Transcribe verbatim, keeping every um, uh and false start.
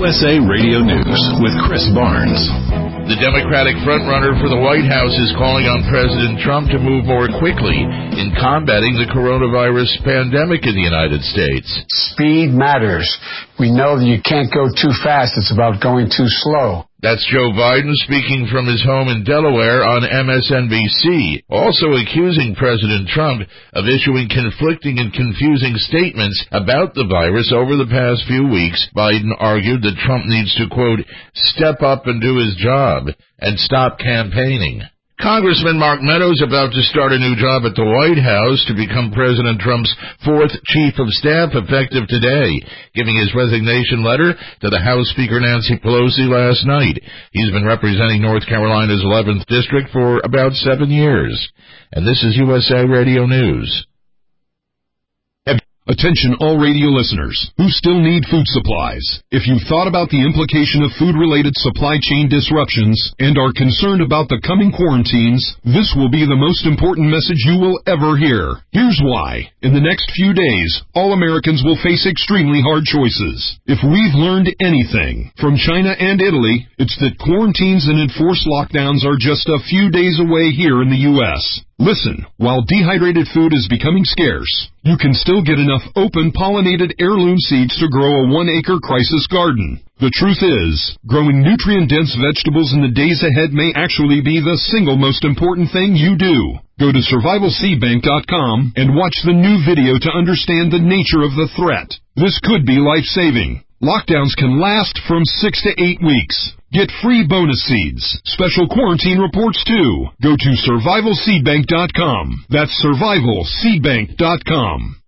U S A Radio News with Chris Barnes. The Democratic frontrunner for the White House is calling on President Trump to move more quickly in combating the coronavirus pandemic in the United States. Speed matters. We know that you can't go too fast. It's about going too slow. That's Joe Biden speaking from his home in Delaware on M S N B C, also accusing President Trump of issuing conflicting and confusing statements about the virus over the past few weeks. Biden argued that Trump needs to, quote, step up and do his job and stop campaigning. Congressman Mark Meadows about to start a new job at the White House to become President Trump's fourth chief of staff effective today, giving his resignation letter to the House Speaker Nancy Pelosi last night. He's been representing North Carolina's eleventh District for about seven years. And this is U S A Radio News. Attention all radio listeners who still need food supplies. If you've thought about the implication of food-related supply chain disruptions and are concerned about the coming quarantines, this will be the most important message you will ever hear. Here's why. In the next few days, all Americans will face extremely hard choices. If we've learned anything from China and Italy, it's that quarantines and enforced lockdowns are just a few days away here in the U S Listen, while dehydrated food is becoming scarce, you can still get enough open pollinated heirloom seeds to grow a one-acre crisis garden. The truth is, growing nutrient-dense vegetables in the days ahead may actually be the single most important thing you do. Go to survival seed bank dot com and watch the new video to understand the nature of the threat. This could be life-saving. Lockdowns can last from six to eight weeks. Get free bonus seeds, special quarantine reports too. Go to survival seed bank dot com. That's survival seed bank dot com.